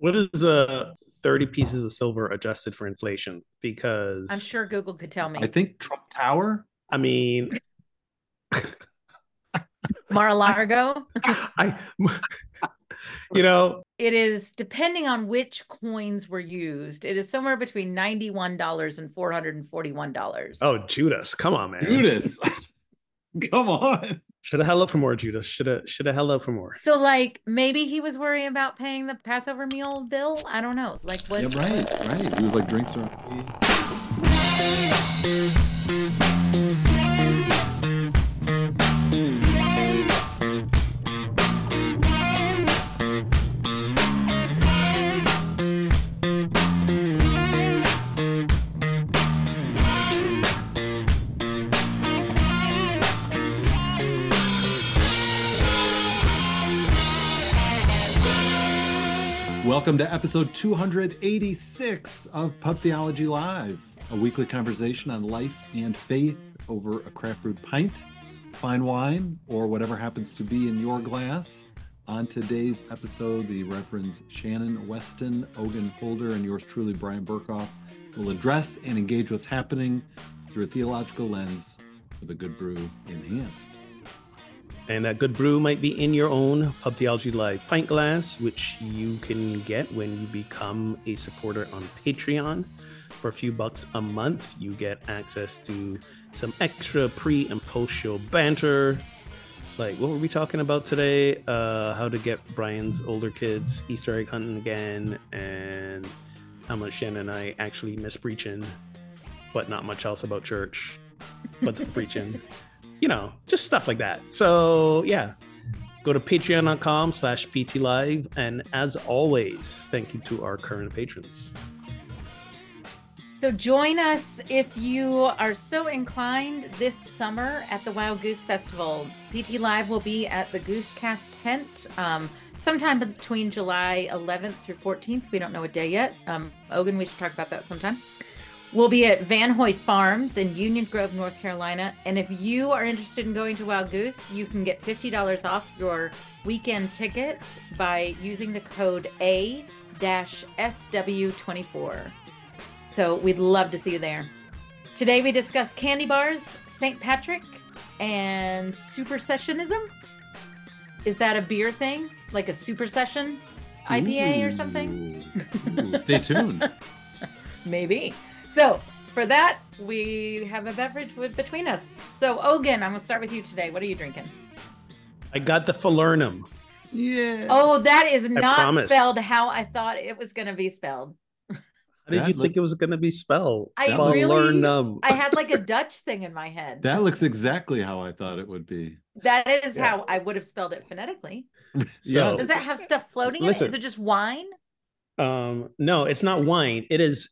What is 30 pieces of silver adjusted for inflation? I'm Because sure Google could tell I me. think Trump Tower. I mean, Mar-a-Lago. I you know, It is, depending on which coins were used, it is somewhere between $91 and $441. oh Judas, come on, man. Judas. Come on. Should have held up for more, Judas. Should have held up for more. So, like, maybe he was worrying about paying the Passover meal bill. I don't know. Like, what? Yeah, right. He was like drinks are. Welcome to episode 286 of Pub Theology Live, a weekly conversation on life and faith over a craft brewed pint, fine wine, or whatever happens to be in your glass. On today's episode, the Reverends Shannon Weston, Ogun Holder, and yours truly, Brian Burkhoff, will address and engage what's happening through a theological lens with a good brew in hand. And that good brew might be in your own Pub Theology Live pint glass, which you can get when you become a supporter on Patreon. For a few bucks a month, you get access to some extra pre and post show banter. Like, what were we talking about today? How to get Brian's older kids Easter egg hunting again, and how much Shannon and I actually miss preaching, but not much else about church, but the preaching. You know, just stuff like that. So yeah, go to patreon.com/ptlive. And as always, thank you to our current patrons. So join us if you are so inclined this summer at the Wild Goose Festival. PT Live will be at the Goose Cast tent sometime between July 11th through 14th. We don't know a day yet. Ogun, we should talk about that sometime. We'll be at Van Hoy Farms in Union Grove, North Carolina. And if you are interested in going to Wild Goose, you can get $50 off your weekend ticket by using the code A-SW24. So we'd love to see you there. Today we discuss candy bars, St. Patrick, and supersessionism. Is that a beer thing? Like a supersession IPA or something? Ooh, stay tuned. Maybe. So for that, we have a beverage between us. So Ogun, I'm going to start with you today. What are you drinking? I got the Falernum. Yeah. Oh, that is not promise. spelled how I thought it was going to be spelled. How did you think it was going to be spelled? I had like a Dutch thing in my head. That looks exactly how I thought it would be. That is how I would have spelled it phonetically. So, does that have stuff floating in it? Is it just wine? No, it's not wine. It is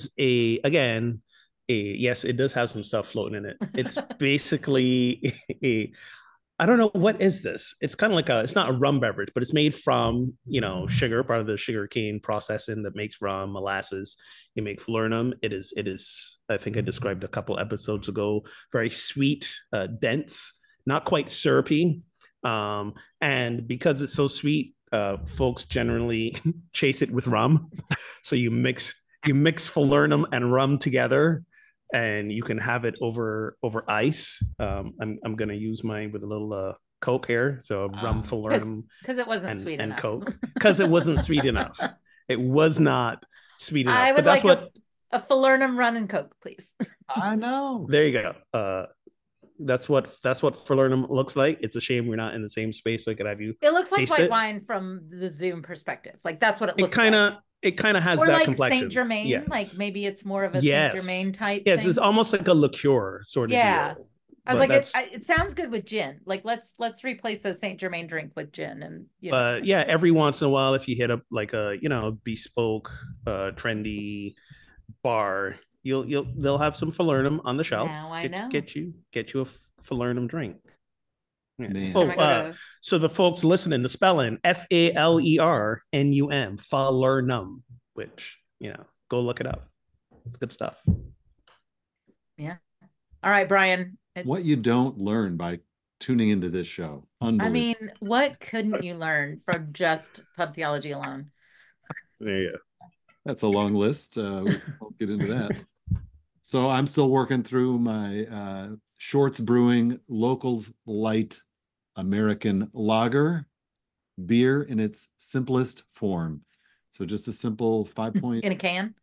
yes, it does have some stuff floating in it. It's basically I don't know, what is this? It's kind of like it's not a rum beverage, but it's made from, sugar, part of the sugar cane processing that makes rum, molasses. You make falernum. It is, I think I described a couple episodes ago, very sweet, dense, not quite syrupy. And because it's so sweet, folks generally chase it with rum. So you mix falernum and rum together, and you can have it over ice. I'm gonna use mine with a little Coke here. So rum falernum because it wasn't sweet and enough. Coke, because it wasn't sweet enough. It was not sweet enough. I would like a falernum rum and Coke, please. I know. There you go. That's what falernum looks like. It's a shame we're not in the same space. So I could have you. It looks like white wine from the Zoom perspective. Like that's what it looks like. It kind of has or that like complexion. Saint Germain, yes. Like maybe it's more of a Saint Germain type. Yes, thing. It's almost like a liqueur sort of deal. I was like, it sounds good with gin. Like let's replace a Saint Germain drink with gin, and But yeah, every once in a while, if you hit up like a bespoke, trendy bar, they'll have some falernum on the shelf. Now I know. Get you a falernum drink. Yeah. So the folks listening, the spelling FALERNUM, falernum, which go look it up. It's good stuff. Yeah. All right, Brian. What you don't learn by tuning into this show. I mean, what couldn't you learn from just pub theology alone? There you go. That's a long list. We won't get into that. So I'm still working through my Shorts Brewing Locals Light American Lager beer in its simplest form. So just a simple 5.2% In a can.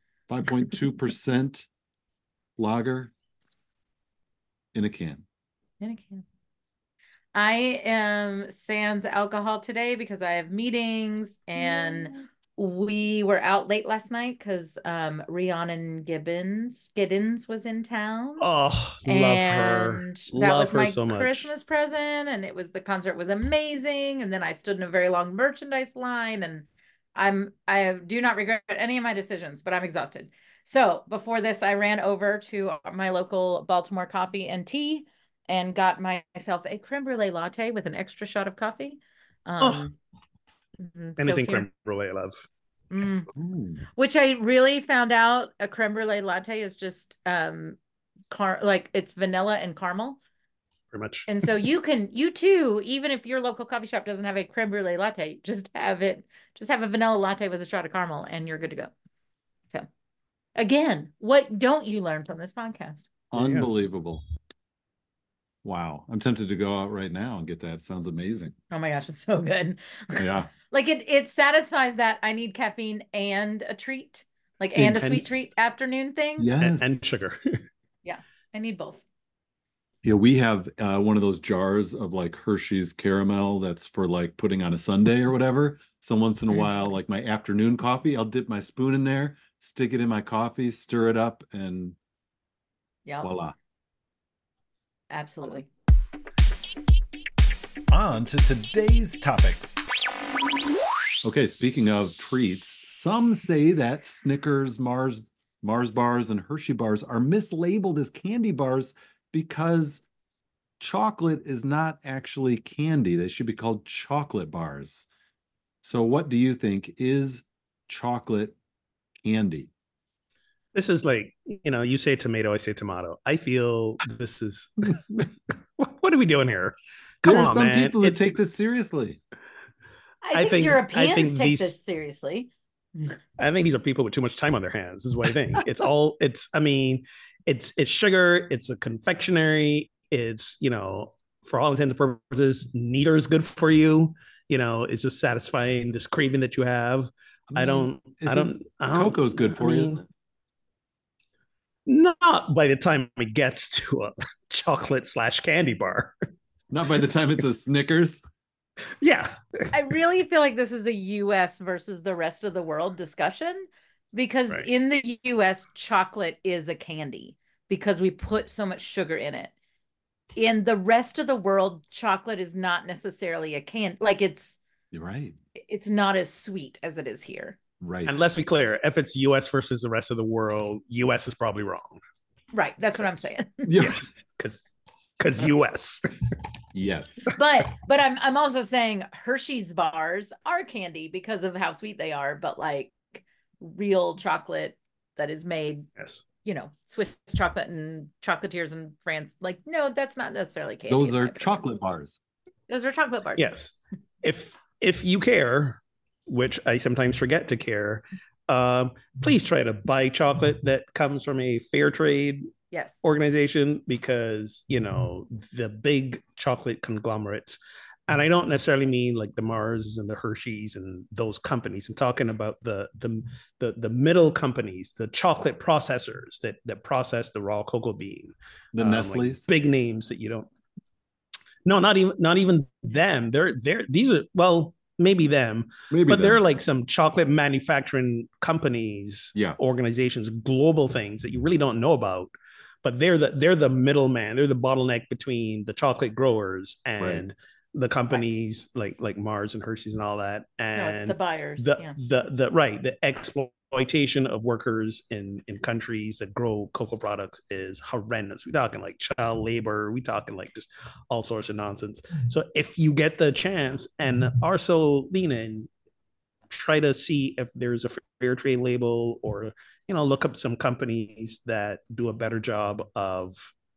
lager in a can. In a can. I am sans alcohol today because I have meetings, and we were out late last night because Rhiannon Giddens was in town. Oh, love her. And that Love was her my so much. Christmas present, and the concert was amazing. And then I stood in a very long merchandise line, and I do not regret any of my decisions, but I'm exhausted. So before this, I ran over to my local Baltimore Coffee and Tea and got myself a creme brulee latte with an extra shot of coffee. Oh, anything So creme brulee, I love. Which I really found out a creme brulee latte is just like it's vanilla and caramel. Pretty much. And so you too, even if your local coffee shop doesn't have a creme brulee latte, just have a vanilla latte with a shot of caramel and you're good to go. So again, what don't you learn from this podcast? Unbelievable. Wow. I'm tempted to go out right now and get that. Sounds amazing. Oh my gosh, it's so good. Yeah. Like it satisfies that I need caffeine and a treat, and a sweet treat afternoon thing. Yes. And sugar. Yeah, I need both. Yeah, we have one of those jars of like Hershey's caramel that's for like putting on a sundae or whatever. So once in a while, like my afternoon coffee, I'll dip my spoon in there, stick it in my coffee, stir it up, and voila. Absolutely. On to today's topics. Okay, speaking of treats, some say that Snickers, Mars bars, and Hershey bars are mislabeled as candy bars because chocolate is not actually candy. They should be called chocolate bars. So what do you think? Is chocolate candy? This is like, you say tomato, I say tomato. I feel this is, what are we doing here? There are some people who take this seriously. I think Europeans take this seriously. I think these are people with too much time on their hands. This is what I think. It's sugar. It's a confectionery. It's, for all intents and purposes, neither is good for you. It's just satisfying this craving that you have. Cocoa's good for you, isn't it? Not by the time it gets to a chocolate/candy bar. Not by the time it's a Snickers. Yeah. I really feel like this is a US versus the rest of the world discussion, because in the US, chocolate is a candy because we put so much sugar in it. In the rest of the world, chocolate is not necessarily a candy. You're right. It's not as sweet as it is here. Right. And let's be clear, if it's US versus the rest of the world, US is probably wrong. Right. That's what I'm saying. Yeah. Because US. Yes. But I'm also saying Hershey's bars are candy because of how sweet they are, but like real chocolate that is made, Swiss chocolate and chocolatiers in France, no, that's not necessarily candy. Those are chocolate bars. Those are chocolate bars. Yes. If you care, which I sometimes forget to care, please try to buy chocolate that comes from a fair trade organization, because the big chocolate conglomerates, and I don't necessarily mean like the Mars and the Hershey's and those companies. I'm talking about the middle companies, the chocolate processors that process the raw cocoa bean, the Nestle's, big names that you don't. No, not even them. These are maybe them, but they're like some chocolate manufacturing companies, organizations, global things that you really don't know about. But they're the middleman. They're the bottleneck between the chocolate growers and the companies like Mars and Hershey's and all that. And it's the buyers. The exploitation of workers in countries that grow cocoa products is horrendous. We're talking like child labor. We're talking like just all sorts of nonsense. So if you get the chance and are so lean in, try to see if there's a fair trade label, or look up some companies that do a better job of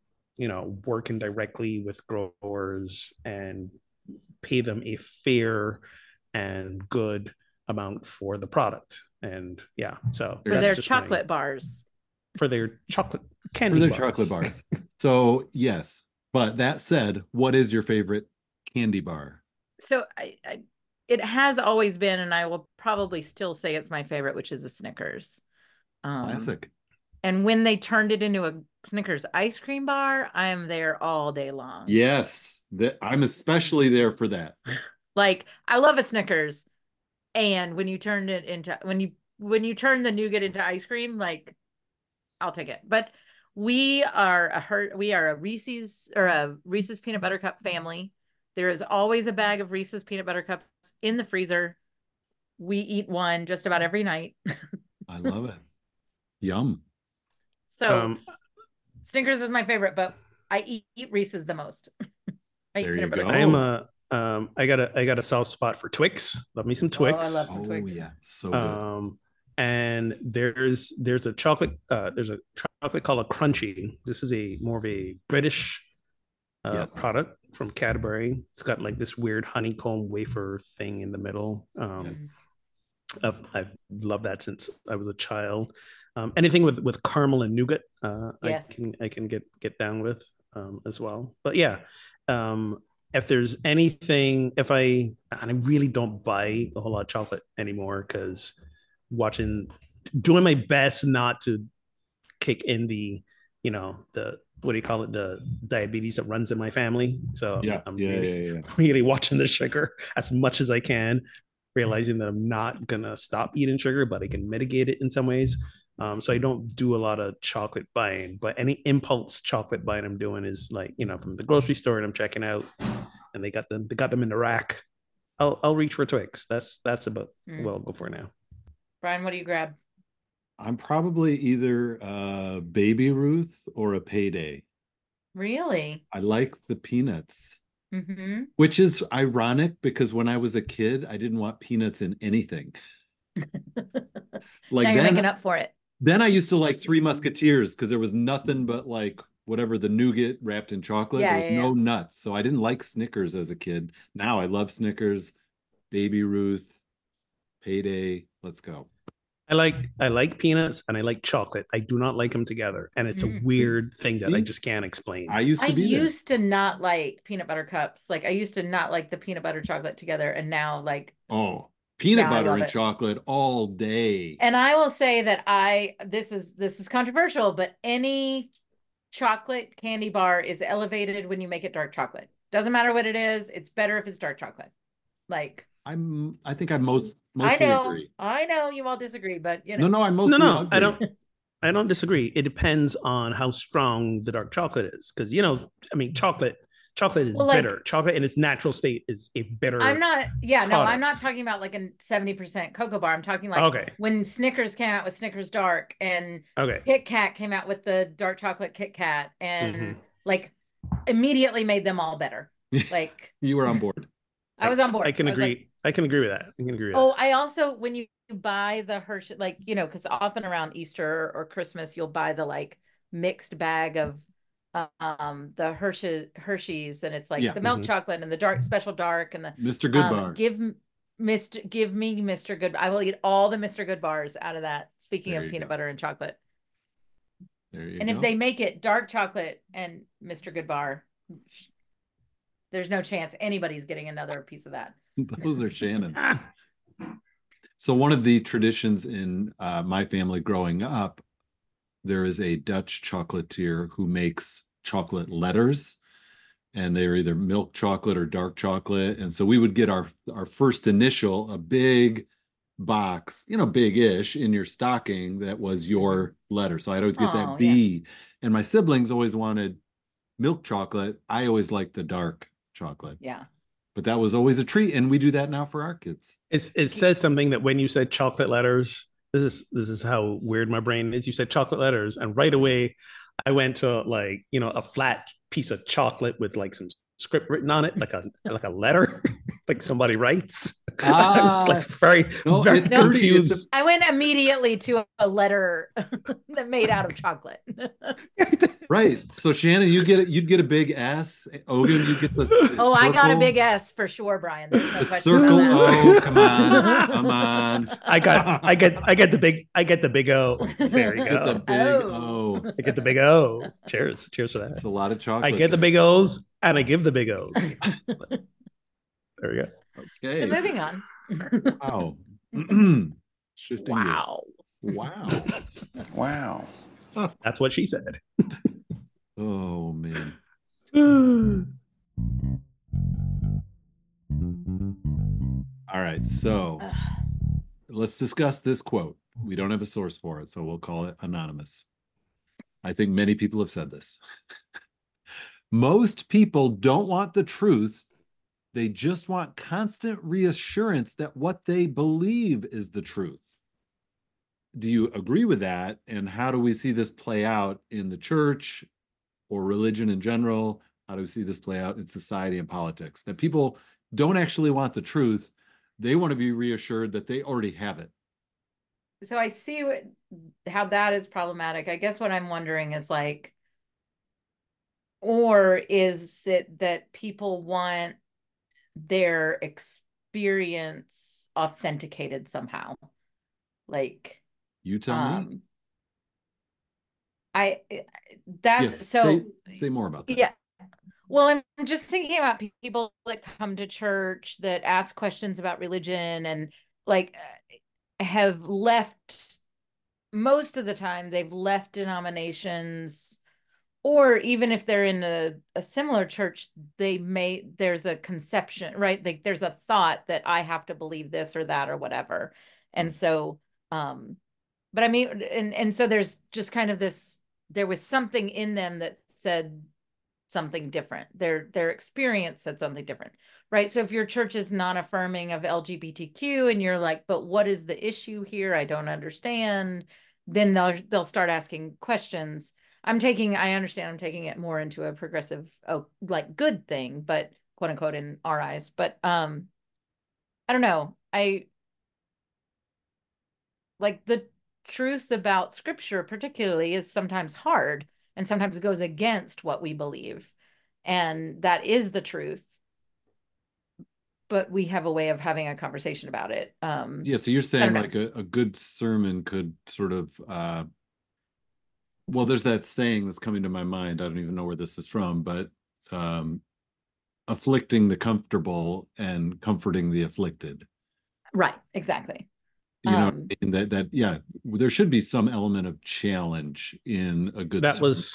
working directly with growers and pay them a fair and good amount for the product. And yeah, so For that's their just chocolate bars. for their chocolate For candy their bars. chocolate bars. So yes, but that said, what is your favorite candy bar? So it has always been, and I will probably still say it's my favorite, which is a Snickers. Classic. And when they turned it into a Snickers ice cream bar, I am there all day long. Yes, I'm especially there for that. Like, I love a Snickers, and when you turn it into when you turn the nougat into ice cream, like, I'll take it. But we are a Reese's peanut butter cup family. There is always a bag of Reese's peanut butter cups in the freezer. We eat one just about every night. I love it. Yum. So Snickers is my favorite, but I eat Reese's the most. I eat There you peanut butter go. cups. I am I got a soft spot for Twix. Love me some Twix. I love some Twix. Yeah, so good. And there's a chocolate called a Crunchy. This is a more of a British Yes. product from Cadbury. It's got like this weird honeycomb wafer thing in the middle. Yes. I've loved that since I was a child. Anything with caramel and nougat, Yes. I can get down with as well. But yeah, if there's anything, and I really don't buy a whole lot of chocolate anymore because doing my best not to kick in the what do you call it, the diabetes that runs in my family. So I'm really watching the sugar as much as I can, realizing that I'm not gonna stop eating sugar, but I can mitigate it in some ways. So I don't do a lot of chocolate buying, but any impulse chocolate buying I'm doing is like, from the grocery store and I'm checking out and they got them in the rack. I'll reach for Twix. That's about what I'll go for now. Brian, what do you grab? I'm probably either Baby Ruth or a Payday. Really? I like the peanuts. Mm-hmm. Which is ironic because when I was a kid, I didn't want peanuts in anything. Like, now you're making up for it. Then I used to like Three Musketeers because there was nothing but like whatever, the nougat wrapped in chocolate. There was no nuts. So I didn't like Snickers as a kid. Now I love Snickers, Baby Ruth, Payday. Let's go. I like peanuts and I like chocolate. I do not like them together, and it's a weird thing that I just can't explain. I used to not like peanut butter cups. Like, I used to not like the peanut butter chocolate together, and now like peanut butter and chocolate all day. And I will say that this is controversial, but any chocolate candy bar is elevated when you make it dark chocolate. Doesn't matter what it is. It's better if it's dark chocolate. Like, I think I mostly agree. I know you all disagree, but No, I mostly agree. I don't disagree. It depends on how strong the dark chocolate is, because chocolate is bitter. Chocolate in its natural state is a bitter. I'm not talking about like a 70% cocoa bar. I'm talking like when Snickers came out with Snickers Dark, and Kit Kat came out with the dark chocolate Kit Kat, and like immediately made them all better. Like, you were on board. I was on board. I can agree. I can agree with that. I also, when you buy the Hershey, like, because often around Easter or Christmas, you'll buy the like mixed bag of the Hershey's, and it's like the milk chocolate and the dark special dark and the Mr. Good bar. Give me Mr. Good. I will eat all the Mr. Good bars out of that. Speaking of peanut butter and chocolate. If they make it dark chocolate and Mr. Good bar, there's no chance anybody's getting another piece of that. Those are Shannon's. So one of the traditions in my family growing up, there is a Dutch chocolatier who makes chocolate letters, and they're either milk chocolate or dark chocolate. And so we would get our first initial, a big box, big-ish, in your stocking that was your letter. So I'd always get that B. And my siblings always wanted milk chocolate. I always liked the dark chocolate. Yeah. But that was always a treat, and we do that now for our kids. It says something that when you said chocolate letters, this is how weird my brain is. You said chocolate letters, and right away I went to like, a flat piece of chocolate with like some script written on it, like a letter. like somebody writes. It's Ah, like very, no, very it's dirty. confused. I went immediately to a letter that made out of chocolate. Right. So Shannon, you'd get a big S. Ogun, you get the Oh, I got a circle. big S for sure, Brian. There's no The question circle about O. that. Come on. Come on. I get the big O. There you Get the go. big Oh. O. I get the big O. Cheers for that. It's a lot of chocolate. I get the there. big O's and I give the big O's. There we go. Okay. So moving on. Wow. Shifting Wow. gears. Wow. Wow. That's what she said. Oh man. All right. So let's discuss this quote. We don't have a source for it, so we'll call it anonymous. I think many people have said this. Most people don't want the truth. They just want constant reassurance that what they believe is the truth. Do you agree with that? And how do we see this play out in the church or religion in general? How do we see this play out in society and politics? That people don't actually want the truth. They want to be reassured that they already have it. So I see how that is problematic. I guess what I'm wondering is like, or is it that people want their experience authenticated somehow? Like, You tell me. That's Yes, so say more about that. yeah. Well, I'm just thinking about people that come to church that ask questions about religion and like have left, most of the time they've left denominations, or even if they're in a similar church, there's a conception, right? Like there's a thought that I have to believe this or that or whatever. And so, but I mean, and so there's just kind of this, there was something in them that said something different. Their experience said something different, right? So if your church is non-affirming of LGBTQ and you're like, but what is the issue here? I don't understand. Then they'll start asking questions. I understand I'm taking it more into a progressive, like good thing, but quote unquote in our eyes. But I don't know. I like the truth about scripture particularly is sometimes hard and sometimes it goes against what we believe. And that is the truth. But we have a way of having a conversation about it. Yeah, so you're saying like a good sermon could sort of well, there's that saying that's coming to my mind. I don't even know where this is from, but afflicting the comfortable and comforting the afflicted. Right, exactly. You know, in that yeah, there should be some element of challenge in a good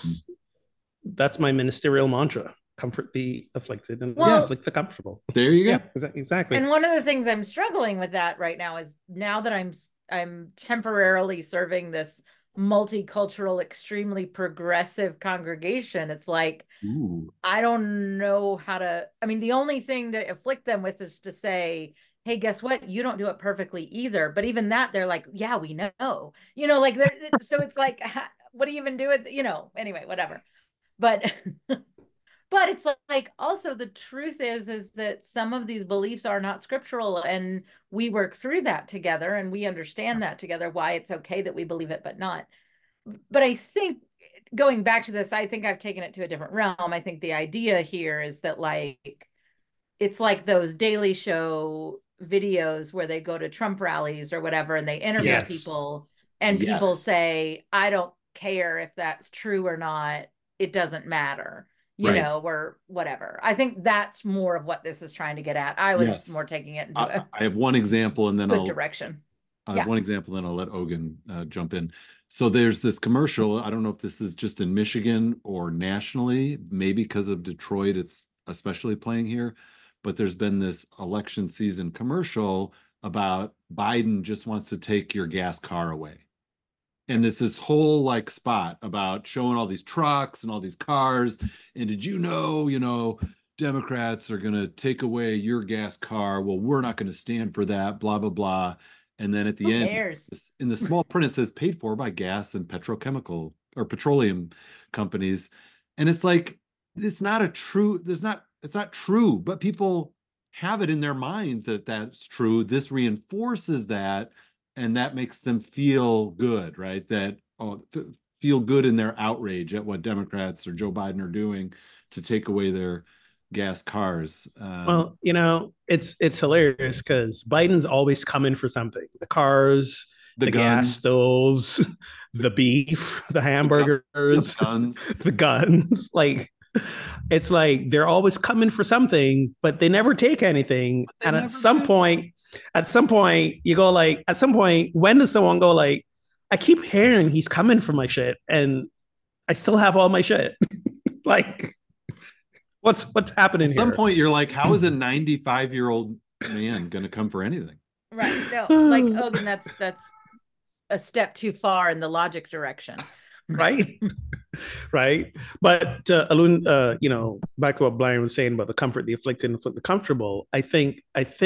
that's my ministerial mantra. Comfort the afflicted and afflict the comfortable. There you go. Yeah, exactly. And one of the things I'm struggling with that right now is now that I'm temporarily serving this multicultural, extremely progressive congregation, it's like, ooh, I don't know how to, I mean, the only thing to afflict them with is to say, hey, guess what? You don't do it perfectly either. But even that, they're like, yeah, we know, like, so it's like, what do you even do with, anyway, whatever. But it's like also the truth is that some of these beliefs are not scriptural, and we work through that together and we understand that together, why it's okay that we believe it, but not. But I think going back to this, I think I've taken it to a different realm. I think the idea here is that like, it's like those Daily Show videos where they go to Trump rallies or whatever, and they interview people and people say, I don't care if that's true or not. It doesn't matter. Or whatever. I think that's more of what this is trying to get at. I was more taking it into I have one example and then good direction. I have one example, then I'll let Ogun jump in. So there's this commercial. I don't know if this is just in Michigan or nationally, maybe because of Detroit, it's especially playing here, but there's been this election season commercial about Biden just wants to take your gas car away. And it's this whole like spot about showing all these trucks and all these cars. And did you know, Democrats are going to take away your gas car. Well, we're not going to stand for that, blah, blah, blah. And then at the end, in the small print, it says paid for by gas and petrochemical or petroleum companies. And it's like, it's not true, but people have it in their minds that that's true. This reinforces that, and that makes them feel good, right? That feel good in their outrage at what Democrats or Joe Biden are doing to take away their gas cars. Well, it's hilarious because Biden's always coming for something: the cars, the gas stoves, the beef, the hamburgers, the guns. Like, it's like they're always coming for something, but they never take anything. And at some point, you go like, at some point, when does someone go like, I keep hearing he's coming for my shit, and I still have all my shit. Like, what's happening here? At some point, you're like, how is a 95-year-old man going to come for anything? Right. No, like, Ogun, that's a step too far in the logic direction. Right. Right. But Alun, back to what Brian was saying about the comfort, the afflicted, and the comfortable. I think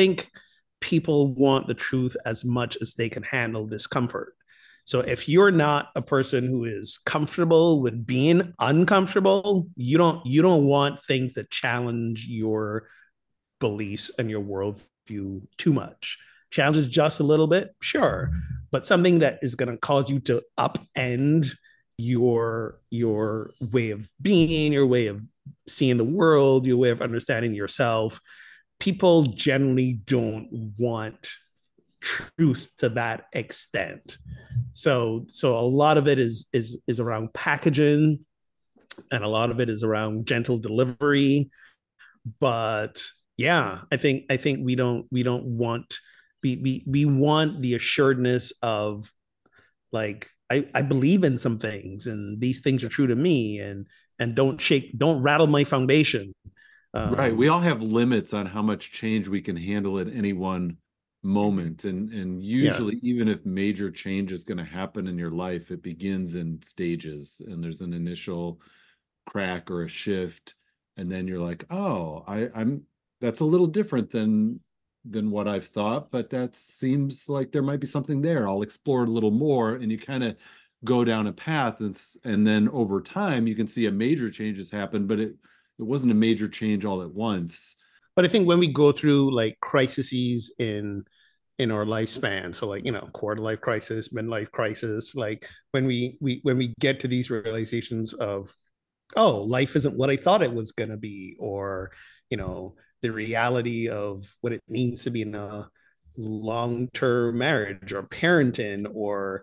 people want the truth as much as they can handle discomfort. So if you're not a person who is comfortable with being uncomfortable, you don't want things that challenge your beliefs and your worldview too much. Challenge it just a little bit, sure, but something that is going to cause you to upend your way of being, your way of seeing the world, your way of understanding yourself. People generally don't want truth to that extent. So a lot of it is around packaging, and a lot of it is around gentle delivery. But yeah, I think we don't want, we want the assuredness of, like, I believe in some things, and these things are true to me, and don't rattle my foundation. Right. We all have limits on how much change we can handle at any one moment. And usually, even if major change is going to happen in your life, it begins in stages, and there's an initial crack or a shift. And then you're like, oh, I'm that's a little different than what I've thought, but that seems like there might be something there. I'll explore it a little more. And you kind of go down a path, and then over time you can see a major change has happened, but it wasn't a major change all at once. But I think when we go through like crises in our lifespan, so like, quarter life crisis, midlife crisis, like when we get to these realizations of, oh, life isn't what I thought it was going to be, or the reality of what it means to be in a long-term marriage or parenting, or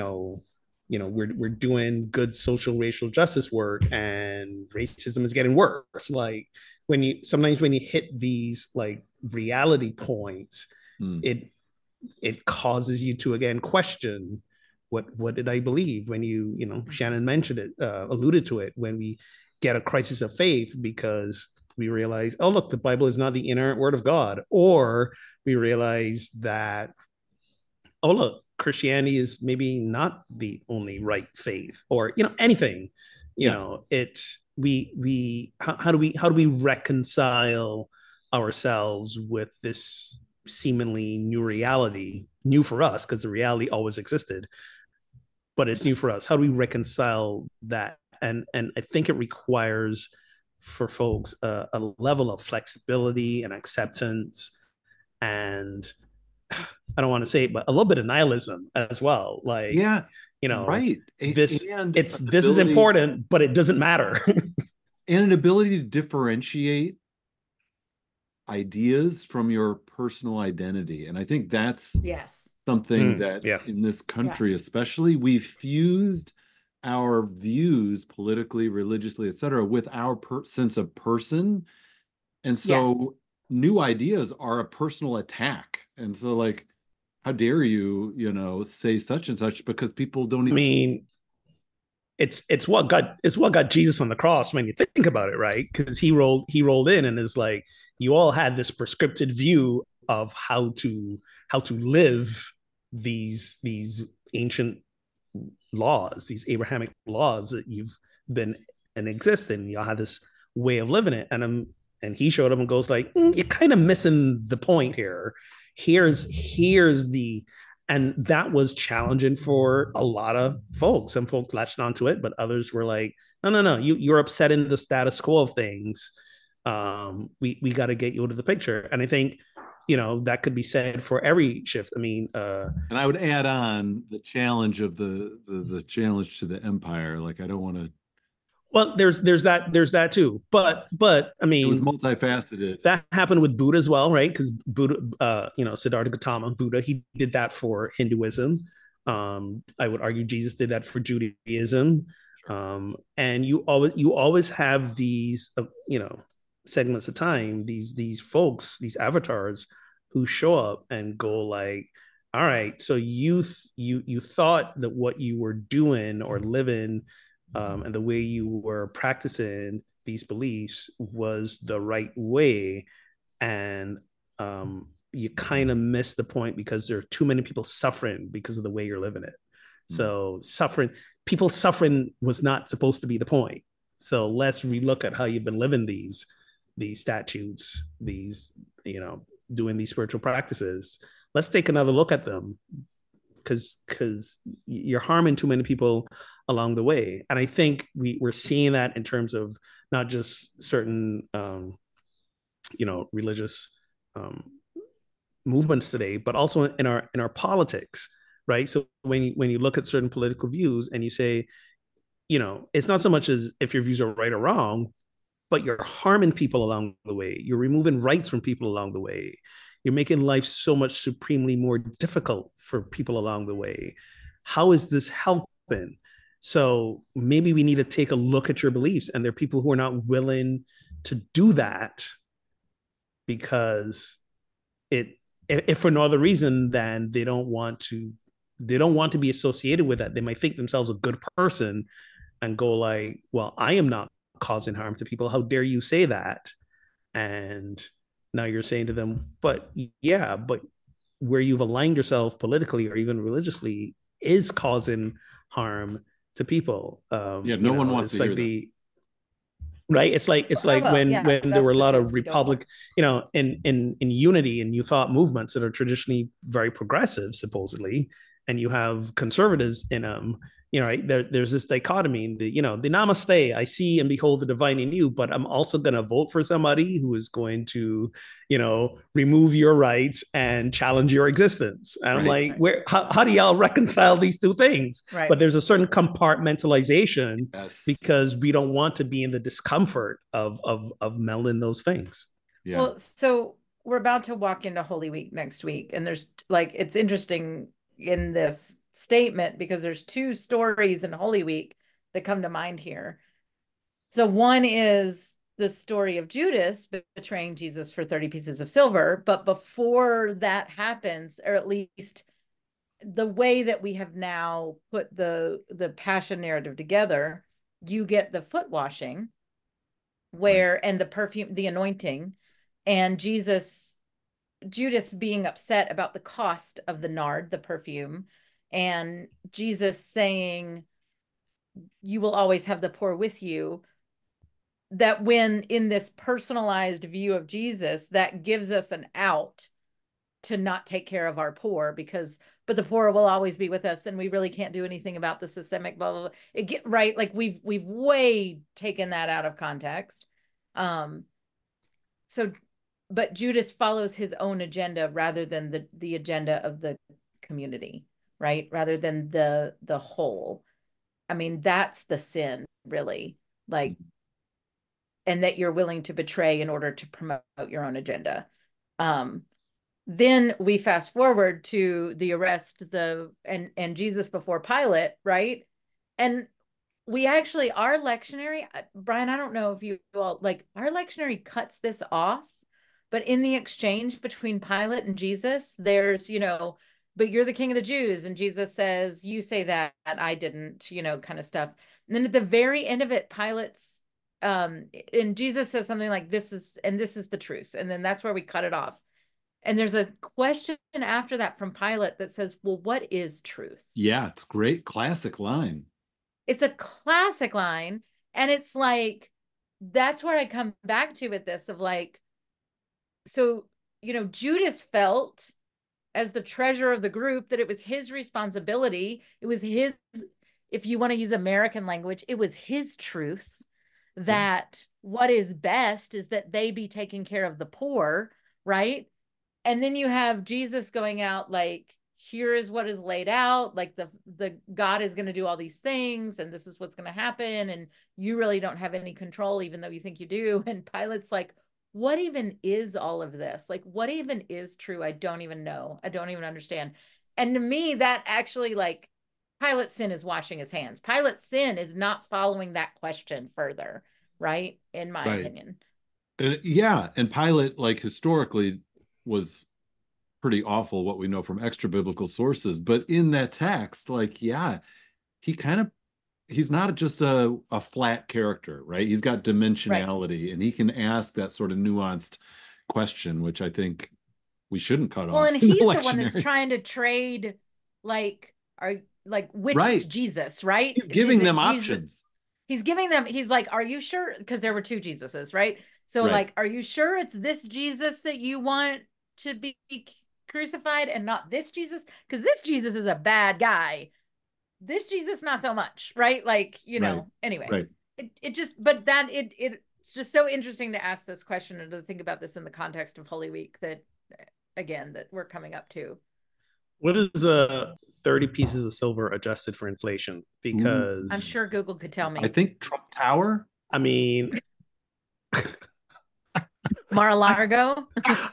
we're doing good social racial justice work and racism is getting worse. Like, sometimes when you hit these like reality points, it causes you to again question, what did I believe? When Shannon mentioned it, alluded to it, when we get a crisis of faith because we realize, oh, look, the Bible is not the inerrant word of God. Or we realize that, oh, look, Christianity is maybe not the only right faith, or, anything, how do we reconcile ourselves with this seemingly new reality, new for us, because the reality always existed, but it's new for us. How do we reconcile that? And I think it requires for folks a level of flexibility and acceptance, and I don't want to say it, but a little bit of nihilism as well. Like, right. This is important, but it doesn't matter. And an ability to differentiate ideas from your personal identity. And I think that's something that in this country, especially, we've fused our views politically, religiously, etc., with our sense of person. And so new ideas are a personal attack. And so, like, how dare you, say such and such, because people don't even... I mean, it's what got Jesus on the cross when you think about it, right? Because he rolled in and is like, you all had this prescripted view of how to live these ancient laws, these Abrahamic laws that you've been and exist in. Y'all have this way of living it, and he showed up and goes like, you're kind of missing the point here. Here's the... And that was challenging for a lot of folks. Some folks latched onto it, but others were like, no, you're upsetting the status quo of things. We got to get you out of the picture. And I think, that could be said for every shift. I mean, And I would add on the challenge of the challenge to the empire. Like I don't want to. well, there's that too. But I It was mean, multifaceted. that happened with Buddha as well, right? Because Buddha, Siddhartha Gautama, Buddha, he did that for Hinduism. I would argue Jesus did that for Judaism. And you always have these, segments of time, these folks, these avatars who show up and go like, all right, so you thought that what you were doing or living, and the way you were practicing these beliefs was the right way, and you kind of miss the point because there are too many people suffering because of the way you're living it. So people suffering was not supposed to be the point. So let's relook at how you've been living these statutes, doing these spiritual practices. Let's take another look at them, because you're harming too many people along the way. And I think we're seeing that in terms of not just certain religious movements today, but also in our politics, right? So when you look at certain political views and you say, it's not so much as if your views are right or wrong, but you're harming people along the way. You're removing rights from people along the way. You're making life so much supremely more difficult for people along the way. How is this helping? So maybe we need to take a look at your beliefs. And there are people who are not willing to do that because if for no other reason than they don't want to be associated with that. They might think themselves a good person and go like, well, I am not causing harm to people. How dare you say that? And now you're saying to them, but where you've aligned yourself politically or even religiously is causing harm to people. No one wants to hear that. Right. It's like when there were a lot of republic, in unity, and you thought movements that are traditionally very progressive, supposedly, and you have conservatives in them. Right? There's this dichotomy. The namaste, I see and behold the divine in you, but I'm also going to vote for somebody who is going to, remove your rights and challenge your existence. And I'm like, how do y'all reconcile these two things? Right. But there's a certain compartmentalization, because we don't want to be in the discomfort of melding those things. Yeah. Well, so we're about to walk into Holy Week next week, and there's it's interesting in this statement because there's two stories in Holy Week that come to mind here. So one is the story of Judas betraying Jesus for 30 pieces of silver. But before that happens, or at least the way that we have now put the passion narrative together, you get the foot washing and the perfume, the anointing, and Judas being upset about the cost of the nard, the perfume, and Jesus saying, you will always have the poor with you. That when in this personalized view of Jesus, that gives us an out to not take care of our poor, but the poor will always be with us and we really can't do anything about the systemic blah, blah, blah. Right. Like we've way taken that out of context. But Judas follows his own agenda rather than the agenda of the community, right? Rather than the whole. I mean, that's the sin, really. And that you're willing to betray in order to promote your own agenda. Then we fast forward to the arrest, and Jesus before Pilate, right? And we actually, our lectionary, Brian, I don't know if you all, our lectionary cuts this off, but in the exchange between Pilate and Jesus, there's, but you're the king of the Jews. And Jesus says, you say that, I didn't, kind of stuff. And then at the very end of it, Pilate's, and Jesus says something like, this is the truth. And then that's where we cut it off. And there's a question after that from Pilate that says, well, what is truth? Yeah, it's great. Classic line. It's a classic line. And it's that's where I come back to with this of so, Judas felt as the treasurer of the group that it was his responsibility. It was his, if you want to use American language, it was his truth that what is best is that they be taking care of the poor, right? And then you have Jesus going out like, here is what is laid out, like the God is going to do all these things and this is what's going to happen, and you really don't have any control even though you think you do. And Pilate's like, what even is all of this? Like, what even is true? I don't even know. I don't even understand. And to me, that actually, like, Pilate's sin is washing his hands. Pilate's sin is not following that question further, right? In my opinion. And Pilate, like, historically was pretty awful, what we know from extra biblical sources. But in that text, like, yeah, he's not just a flat character, right? He's got dimensionality, right. And he can ask that sort of nuanced question, which I think we shouldn't cut off. Well, and he's the one that's trying to trade, like, which right. Jesus, right? He's giving them options. He's giving them, he's like, are you sure? Because there were two Jesuses, right? So right. Like, are you sure it's this Jesus that you want to be crucified and not this Jesus? Because this Jesus is a bad guy. This Jesus, not so much, right? Like, you know, right. Anyway, right. It's just so interesting to ask this question and to think about this in the context of Holy Week that we're coming up to. What is 30 pieces of silver adjusted for inflation? Because I'm sure Google could tell me. I think Trump Tower. I mean, Mar-a-Lago.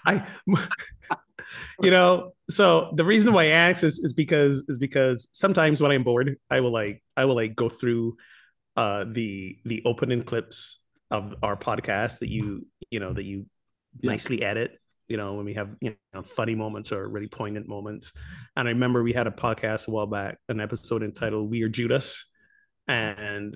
So the reason why I ask is because sometimes when I'm bored, I will go through the opening clips of our podcast that you nicely edit. When we have funny moments or really poignant moments. And I remember we had a podcast a while back, an episode entitled "We Are Judas," and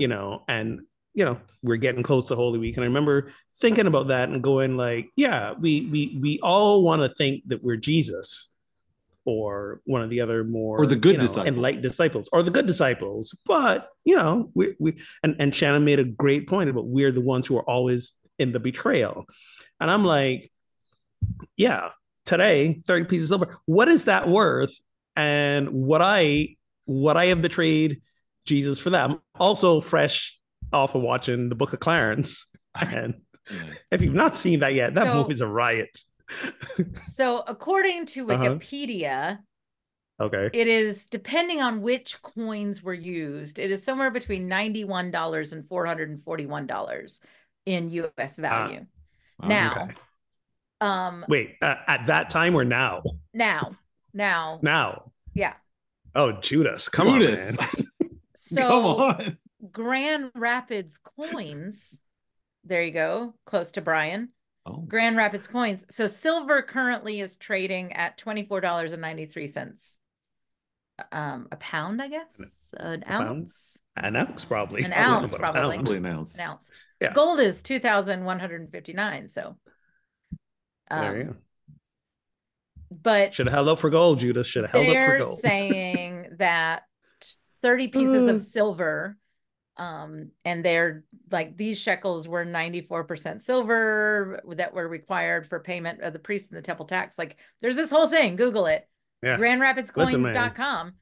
we're getting close to Holy Week, and I remember thinking about that and going like, yeah, we all want to think that we're Jesus or one of the other more or the good disciples, enlightened disciples, or the good disciples, but we and Shannon made a great point about we're the ones who are always in the betrayal, and I'm like, yeah, today 30 pieces of silver, what is that worth? And what I have betrayed Jesus for that. I'm also fresh off of watching the Book of Clarence, and if you've not seen that yet, that movie's a riot. So according to Wikipedia, okay, it is, depending on which coins were used, it is somewhere between $91 and $441 in US value. Now, okay. Wait, at that time or now? Now. Yeah. Oh, Judas. Come on, man. So come on. Grand Rapids coins. There you go. Close to Brian. Oh. Grand Rapids coins. So silver currently is trading at $24.93. A pound, I guess. An ounce. An ounce, probably. An ounce, probably. An ounce. Yeah. Gold is 2,159. So. There you go. But should have held up for gold, Judas. Should have held up for gold. They're saying that 30 pieces of silver, and they're like, these shekels were 94% silver that were required for payment of the priest and the temple tax. Like, there's this whole thing. Google it. Yeah. GrandRapidsCoins.com.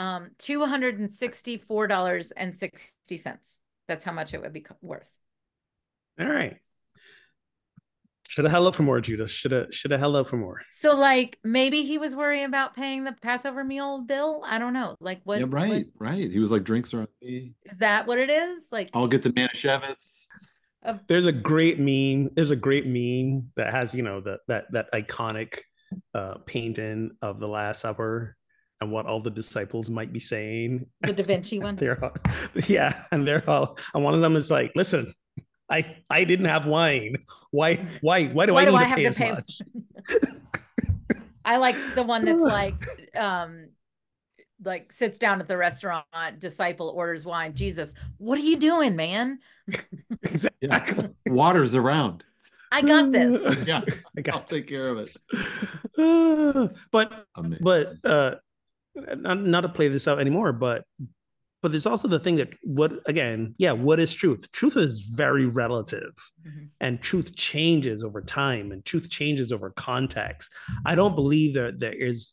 $264.60. That's how much it would be worth. All right. Should have held up for more, Judas. Should have held up for more. So, like, maybe he was worrying about paying the Passover meal bill. I don't know. Like, what? Yeah, right. He was like, drinks are on me. Is that what it is? Like, I'll get the Manischewitz. There's a great meme. That has that iconic painting of the Last Supper and what all the disciples might be saying. The Da Vinci one. And one of them is like, listen. I didn't have wine. Why do I need to pay as much? I like the one that's like sits down at the restaurant, disciple orders wine. Jesus, what are you doing, man? Exactly. Yeah. Water's around. I got this. Yeah, I'll take care of it. But not to play this out anymore, but there's also the thing that what is truth? Truth is very relative, and truth changes over time, and truth changes over context. I don't believe that there's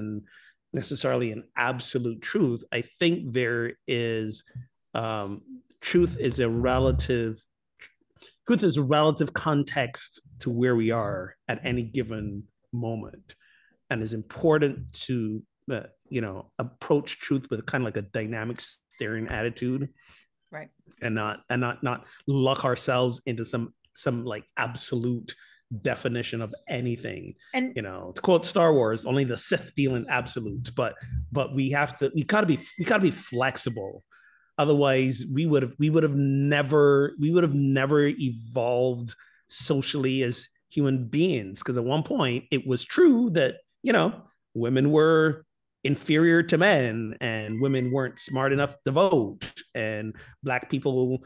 necessarily an absolute truth. I think there is truth is a relative truth is a relative context to where we are at any given moment, and is important to approach truth with kind of like a dynamic staring attitude, Right. and not lock ourselves into some like absolute definition of anything. And To quote Star Wars, only the Sith deal in absolute, but we gotta be flexible. Otherwise, we would have never evolved socially as human beings. Because at one point, it was true that women were inferior to men, and women weren't smart enough to vote, and Black people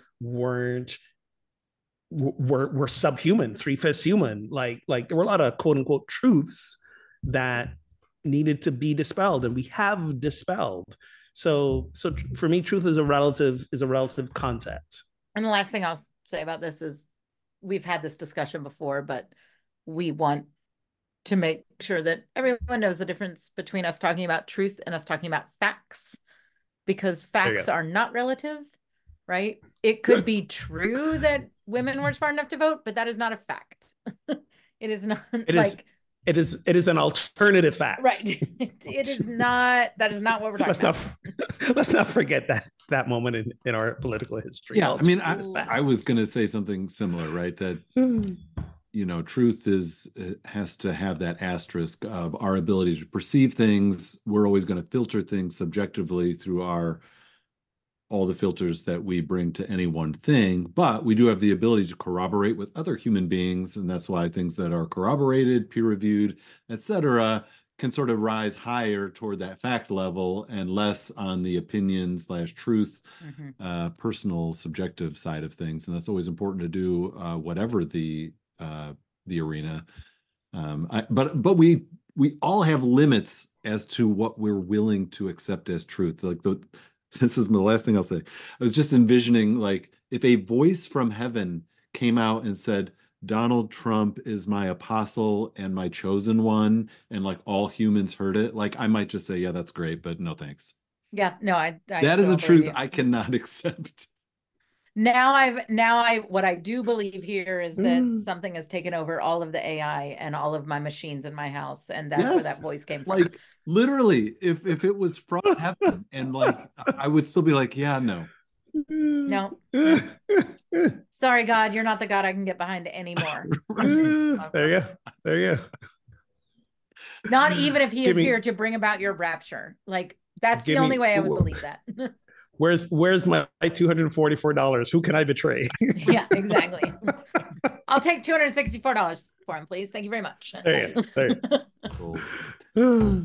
were subhuman, 3/5 human. Like there were a lot of quote unquote truths that needed to be dispelled, and we have dispelled. So for me, truth is a relative concept. And the last thing I'll say about this is, we've had this discussion before, but we want to make sure that everyone knows the difference between us talking about truth and us talking about facts, because facts are not relative, right? It could be true that women weren't smart enough to vote, but that is not a fact. It is not. It is an alternative fact. Right. It is not. That is not what we're talking about. Let's not forget that moment in our political history. Yeah, I mean, I was going to say something similar, right? That truth has to have that asterisk of our ability to perceive things. We're always going to filter things subjectively through all the filters that we bring to any one thing, but we do have the ability to corroborate with other human beings, and that's why things that are corroborated, peer-reviewed, etc., can sort of rise higher toward that fact level and less on the opinion/truth, personal, subjective side of things. And that's always important to do, whatever the arena. But we all have limits as to what we're willing to accept as truth. Like this is the last thing I'll say. I was just envisioning, like, if a voice from heaven came out and said, Donald Trump is my apostle and my chosen one, and like all humans heard it, like I might just say, yeah, that's great, but no thanks. Yeah, no, I that is a truth I cannot accept. What I do believe here is that something has taken over all of the AI and all of my machines in my house, and that's where that voice came from. Like literally, if it was from heaven, and like I would still be like, yeah, no. Sorry, God, you're not the God I can get behind anymore. There you go. Not even if he is here to bring about your rapture. Like that's the only way I would believe that. Where's my $244? Who can I betray? Yeah, exactly. I'll take $264 for him, please. Thank you very much. There you go.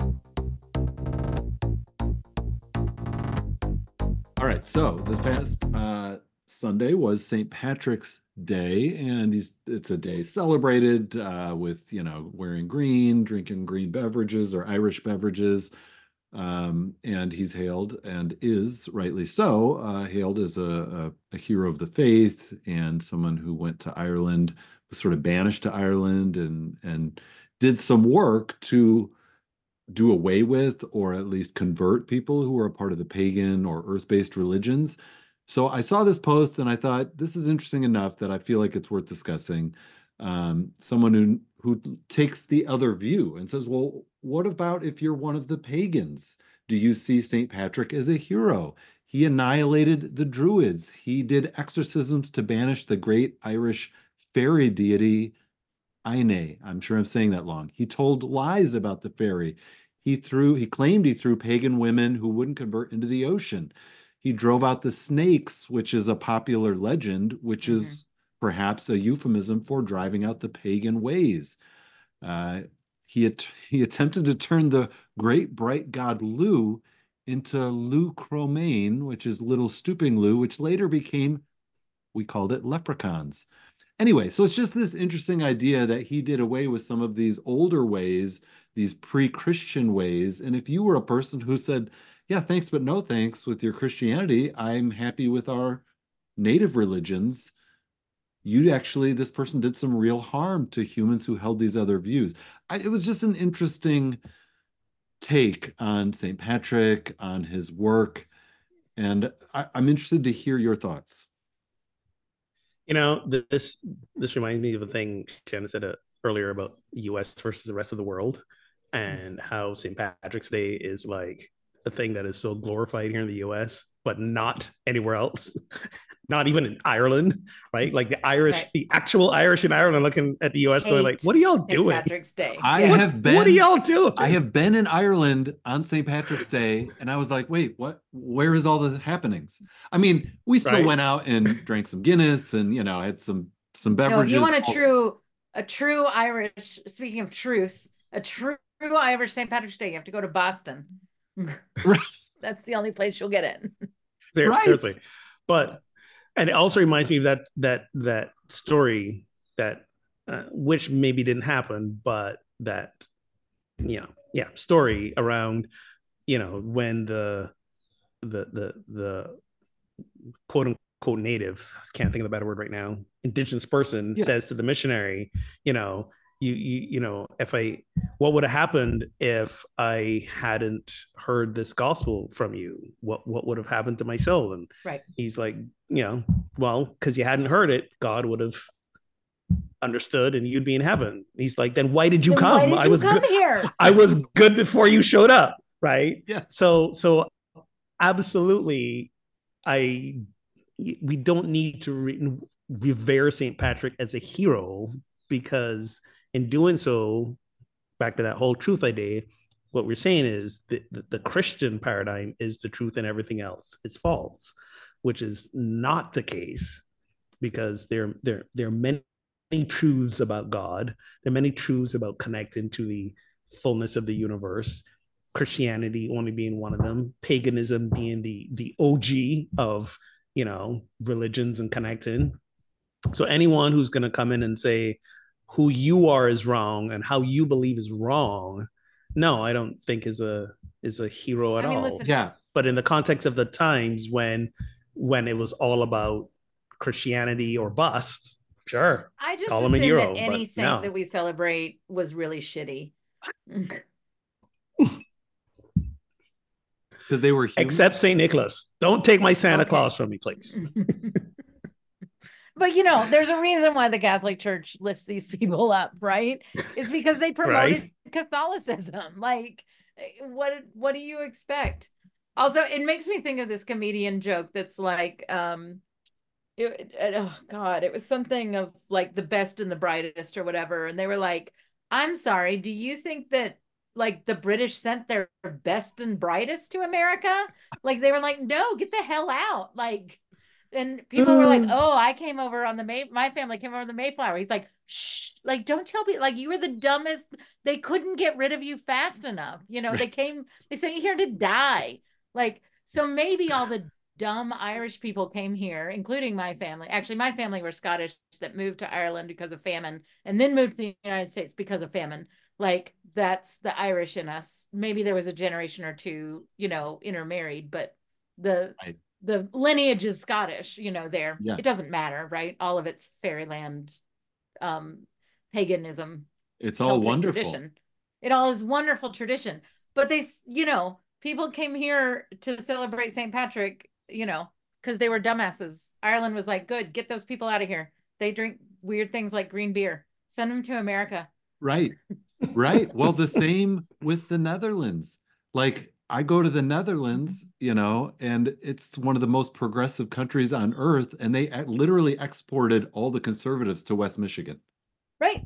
All right, so this past Sunday was St. Patrick's Day, and it's a day celebrated with wearing green, drinking green beverages or Irish beverages. And he's hailed, and is rightly so, hailed as a hero of the faith, and someone who went to Ireland, was sort of banished to Ireland, and did some work to do away with, or at least convert people who are a part of the pagan or earth-based religions. So I saw this post and I thought, this is interesting enough that I feel like it's worth discussing. Someone who takes the other view and says, well, what about if you're one of the pagans? Do you see St. Patrick as a hero? He annihilated the Druids. He did exorcisms to banish the great Irish fairy deity Ine. I'm sure I'm saying that wrong. He told lies about the fairy. He claimed he threw pagan women who wouldn't convert into the ocean. He drove out the snakes, which is a popular legend, which is perhaps a euphemism for driving out the pagan ways. He attempted to turn the great bright god Lugh into Lugh Cromain, which is Little Stooping Lou, which later became, we called it leprechauns. Anyway, so it's just this interesting idea that he did away with some of these older ways, these pre-Christian ways. And if you were a person who said, yeah, thanks, but no thanks with your Christianity, I'm happy with our native religions, this person did some real harm to humans who held these other views. It was just an interesting take on St. Patrick, on his work. And I'm interested to hear your thoughts. You know, this reminds me of a thing Shannon said earlier about the U.S. versus the rest of the world, and how St. Patrick's Day is like a thing that is so glorified here in the U.S. but not anywhere else, not even in Ireland, right? Like the Irish, Right. the actual Irish in Ireland, looking at the U.S. going like, Hate "What are y'all St. doing? Patrick's Day. I Yeah. have been. What are y'all doing?" I have been in Ireland on St. Patrick's Day, and I was like, "Wait, what? Where is all the happenings?" I mean, we still Right. went out and drank some Guinness, and had some No, if beverages. you want a true Irish, speaking of truth, a true Irish St. Patrick's Day, you have to go to Boston. That's the only place you'll get in. Right. Seriously, but and it also reminds me of that story that which maybe didn't happen, but that story around when the quote unquote native, I can't think of the better word right now, indigenous person Yeah. says to the missionary, if I, what would have happened if I hadn't heard this gospel from you? What would have happened to my soul? And Right. he's like, well, because you hadn't heard it, God would have understood and you'd be in heaven. He's like, then why did you come? Why did you come here? I was good before you showed up, right? Yeah. So absolutely, we don't need to revere St. Patrick as a hero, because in doing so, back to that whole truth idea, what we're saying is the Christian paradigm is the truth and everything else is false, which is not the case, because there are many truths about God. There are many truths about connecting to the fullness of the universe. Christianity only being one of them, paganism being the OG of religions and connecting. So anyone who's going to come in and say who you are is wrong and how you believe is wrong, no, I don't think is a hero at all. Listen, Yeah. But in the context of the times when it was all about Christianity or bust, sure, I just call him a assume hero, that any but saint no. that we celebrate was really shitty. Because they were human. Except St. Nicholas. Don't take my Santa Claus from me, please. But there's a reason why the Catholic Church lifts these people up, right? It's because they promoted Catholicism. Like, what do you expect? Also, it makes me think of this comedian joke that's like, oh God, it was something of like the best and the brightest or whatever. And they were like, I'm sorry, do you think that like the British sent their best and brightest to America? Like they were like, no, get the hell out. Like, and people were like, oh, I came over on my family came over on the Mayflower. He's like, shh, like, don't tell people, like, you were the dumbest. They couldn't get rid of you fast enough. They sent you here to die. Like, so maybe all the dumb Irish people came here, including my family. Actually, my family were Scottish that moved to Ireland because of famine and then moved to the United States because of famine. Like, that's the Irish in us. Maybe there was a generation or two, intermarried, but the lineage is Scottish, there. Yeah. It doesn't matter, right? All of it's fairyland, paganism. It's all Celtic wonderful. Tradition. It all is wonderful tradition. But they, people came here to celebrate St. Patrick, because they were dumbasses. Ireland was like, good, get those people out of here. They drink weird things like green beer. Send them to America. Right. Right. Well, the same with the Netherlands. Like, I go to the Netherlands, and it's one of the most progressive countries on earth, and they literally exported all the conservatives to West Michigan. Right.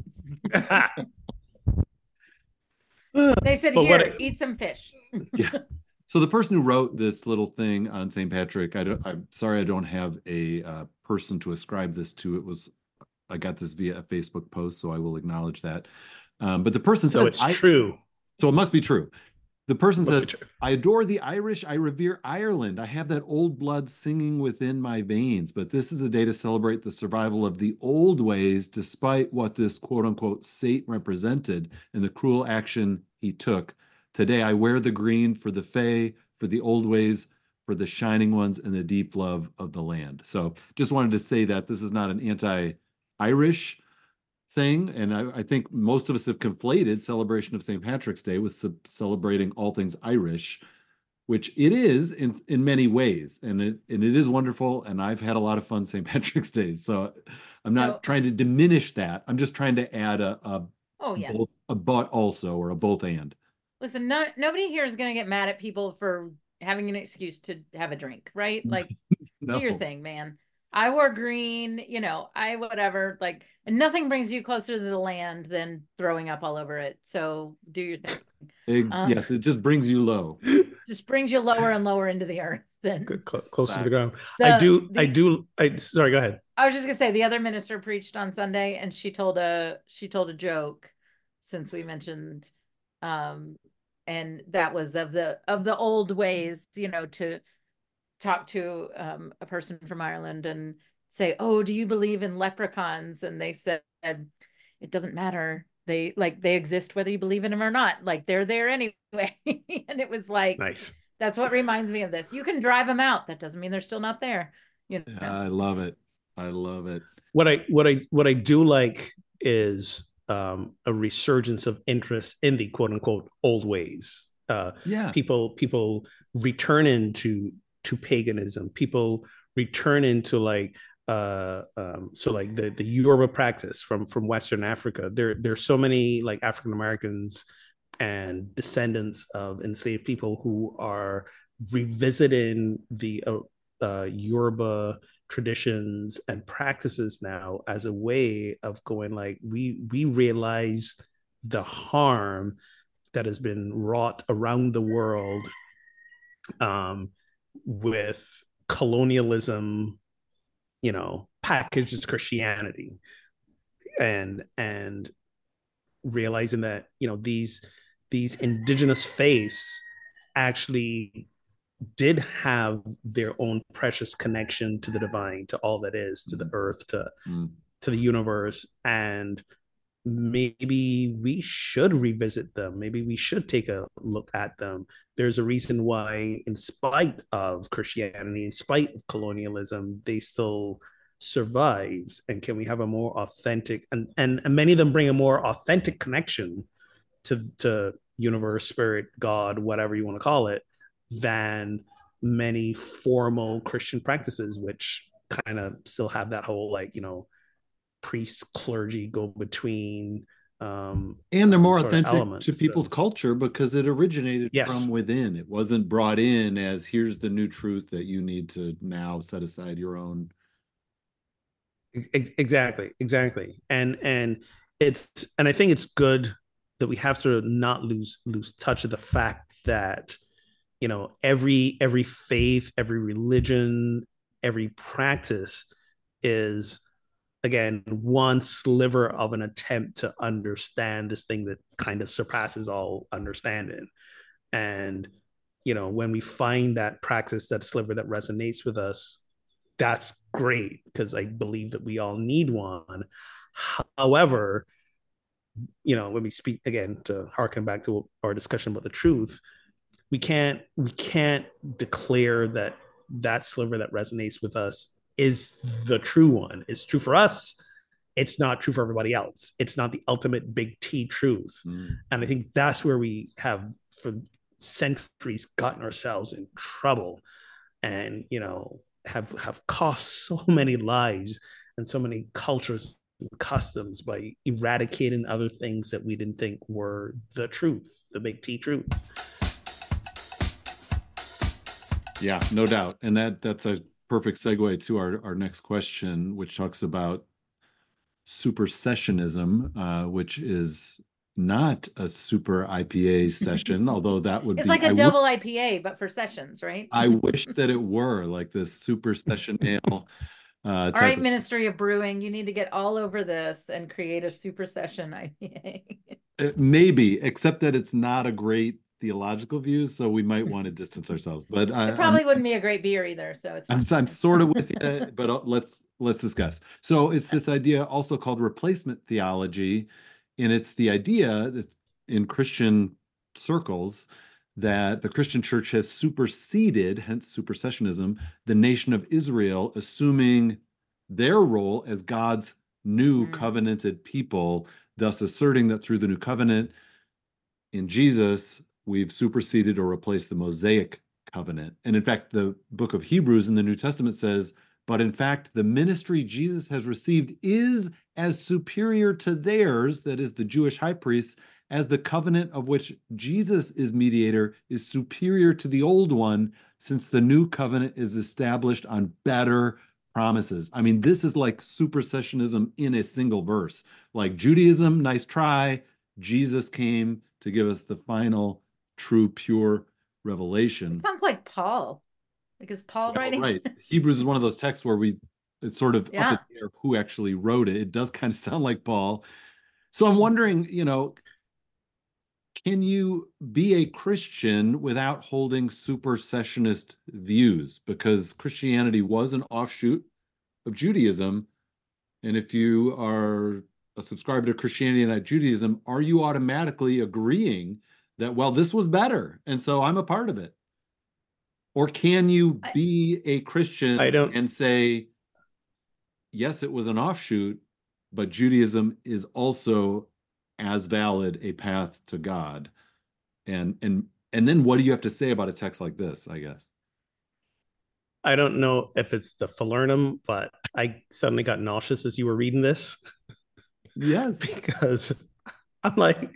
They said, eat some fish. Yeah. So the person who wrote this little thing on St. Patrick, I'm sorry I don't have a person to ascribe this to. I got this via a Facebook post, so I will acknowledge that. But the person says, it's true. So it must be true. The person says, I adore the Irish. I revere Ireland. I have that old blood singing within my veins. But this is a day to celebrate the survival of the old ways, despite what this quote unquote saint represented and the cruel action he took. Today, I wear the green for the Fae, for the old ways, for the shining ones, and the deep love of the land. So just wanted to say that this is not an anti-Irish thing, and I think most of us have conflated celebration of St. Patrick's Day with celebrating all things Irish. which it is in many ways, and it is wonderful, and I've had a lot of fun St. Patrick's Day. So I'm not trying to diminish that. I'm just trying to add a Oh yeah. both, a but also, or a both and. Listen, nobody here is going to get mad at people for having an excuse to have a drink, right? Like, do your No. thing, man. I wore green, I whatever. Like, nothing brings you closer to the land than throwing up all over it. So do your thing. Yes, it just brings you low. Just brings you lower and lower into the earth. Then Closer to the ground. Sorry, go ahead. I was just gonna say the other minister preached on Sunday, and she told a joke, since we mentioned, and that was of the old ways, to talk to a person from Ireland and say, "Oh, do you believe in leprechauns?" And they said, "It doesn't matter. They exist whether you believe in them or not. Like, they're there anyway." And it was like, nice. That's what reminds me of this. You can drive them out. That doesn't mean they're still not there. I love it. I love it. What I do like is a resurgence of interest in the quote unquote old ways. People return into paganism. People return into like the Yoruba practice from Western Africa. There's so many like African Americans and descendants of enslaved people who are revisiting the Yoruba traditions and practices now as a way of going like we realize the harm that has been wrought around the world with colonialism, packaged as Christianity, and realizing that these indigenous faiths actually did have their own precious connection to the divine, to all that is, to the earth, to the universe. And maybe we should revisit them. Maybe we should take a look at them. There's a reason why, in spite of Christianity, in spite of colonialism, they still survive. And can we have a more authentic, and many of them bring a more authentic connection to universe, spirit, God, whatever you want to call it, than many formal Christian practices, which kind of still have that whole priest, clergy, go between, and they're more authentic to people's culture because it originated from within. It wasn't brought in as here's the new truth that you need to now set aside your own. Exactly. And I think it's good that we have to not lose touch of the fact that every faith, every religion, every practice is, again, one sliver of an attempt to understand this thing that kind of surpasses all understanding. And when we find that practice, that sliver that resonates with us, that's great, because I believe that we all need one. However, when we speak, again, to harken back to our discussion about the truth, we can't declare that sliver that resonates with us is the true one. It's true for us. It's not true for everybody else. It's not the ultimate big T truth. And I think that's where we have for centuries gotten ourselves in trouble, and have cost so many lives and so many cultures and customs by eradicating other things that we didn't think were the truth, the big T truth. Yeah, no doubt. And that's a perfect segue to our next question, which talks about supersessionism, which is not a super IPA session, although that would it's be like a double IPA, but for sessions, right? I wish that it were like this super session ale. All right, Ministry of Brewing, you need to get all over this and create a super session IPA. Maybe, except that it's not a great theological view, so we might want to distance ourselves. But it probably wouldn't be a great beer either. So it's I'm sort of with you, but let's discuss. So it's this idea also called replacement theology, and it's the idea that in Christian circles that the Christian church has superseded, hence supersessionism, the nation of Israel, assuming their role as God's new covenanted people, thus asserting that through the new covenant in Jesus, we've superseded or replaced the Mosaic covenant. And in fact, the book of Hebrews in the New Testament says, but in fact, the ministry Jesus has received is as superior to theirs, that is the Jewish high priests, as the covenant of which Jesus is mediator is superior to the old one, since the new covenant is established on better promises. I mean, this is like supersessionism in a single verse. Like Judaism, nice try. Jesus came to give us the final, true, pure revelation. It sounds like Paul. Like, is Paul writing? Right. Hebrews is one of those texts where it's sort of up in Yeah. the air who actually wrote it. It does kind of sound like Paul. So I'm wondering, can you be a Christian without holding supersessionist views? Because Christianity was an offshoot of Judaism. And if you are a subscriber to Christianity and not Judaism, are you automatically agreeing that, well, this was better, and so I'm a part of it? Or can you be a Christian and say, yes, it was an offshoot, but Judaism is also as valid a path to God? And then what do you have to say about a text like this, I guess? I don't know if it's the falernum, but I suddenly got nauseous as you were reading this. Yes. Because I'm like,